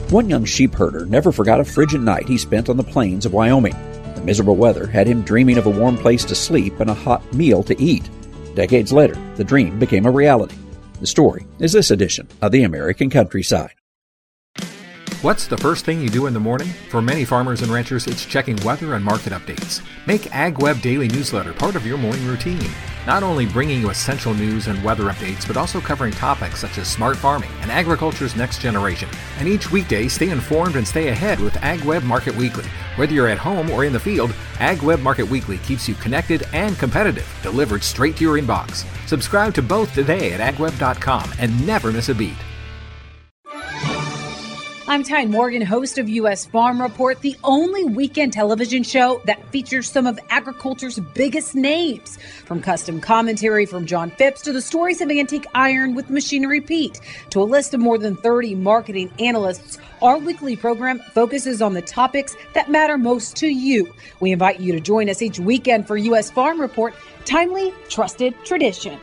One young sheep herder never forgot a frigid night he spent on the plains of Wyoming. The miserable weather had him dreaming of a warm place to sleep and a hot meal to eat. Decades later, the dream became a reality. The story is this edition of The American Countryside. What's the first thing you do in the morning? For many farmers and ranchers, it's checking weather and market updates. Make AgWeb Daily Newsletter part of your morning routine. Not only bringing you essential news and weather updates, but also covering topics such as smart farming and agriculture's next generation. And each weekday, stay informed and stay ahead with AgWeb Market Weekly. Whether you're at home or in the field, AgWeb Market Weekly keeps you connected and competitive, delivered straight to your inbox. Subscribe to both today at agweb.com and never miss a beat. I'm Tyne Morgan, host of U.S. Farm Report, the only weekend television show that features some of agriculture's biggest names. From custom commentary from John Phipps to the stories of antique iron with Machinery Pete to a list of more than 30 marketing analysts, our weekly program focuses on the topics that matter most to you. We invite you to join us each weekend for U.S. Farm Report, timely, trusted tradition.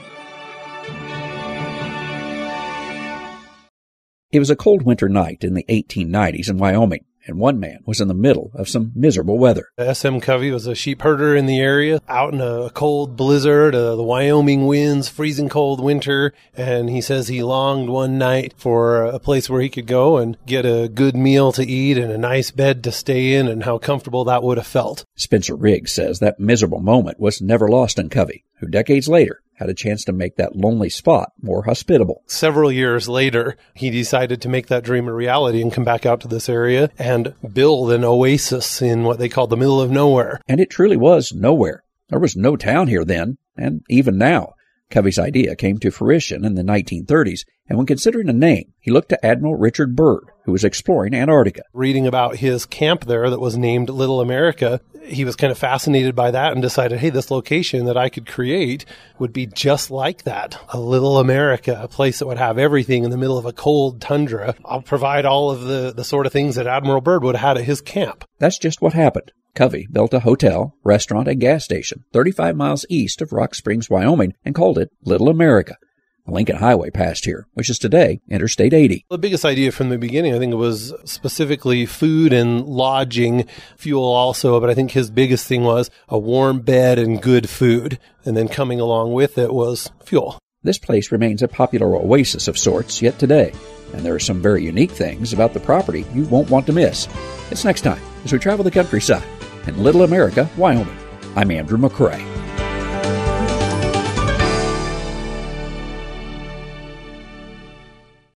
It was a cold winter night in the 1890s in Wyoming, and one man was in the middle of some miserable weather. S.M. Covey was a sheep herder in the area, out in a cold blizzard, the Wyoming winds, freezing cold winter, and he says he longed one night for a place where he could go and get a good meal to eat and a nice bed to stay in, and how comfortable that would have felt. Spencer Riggs says that miserable moment was never lost on Covey, who decades later had a chance to make that lonely spot more hospitable. Several years later, he decided to make that dream a reality and come back out to this area and build an oasis in what they called the middle of nowhere. And it truly was nowhere. There was no town here then, and even now. Covey's idea came to fruition in the 1930s, and when considering a name, he looked to Admiral Richard Byrd, who was exploring Antarctica. Reading about his camp there that was named Little America, he was kind of fascinated by that and decided, hey, this location that I could create would be just like that. A Little America, a place that would have everything in the middle of a cold tundra. I'll provide all of the sort of things that Admiral Byrd would have had at his camp. That's just what happened. Covey built a hotel, restaurant, and gas station 35 miles east of Rock Springs, Wyoming, and called it Little America. The Lincoln Highway passed here, which is today Interstate 80. The biggest idea from the beginning, I think, it was specifically food and lodging, fuel also, but I think his biggest thing was a warm bed and good food. And then coming along with it was fuel. This place remains a popular oasis of sorts yet today, and there are some very unique things about the property you won't want to miss. It's next time as we travel the countryside in Little America, Wyoming. I'm Andrew McCrae.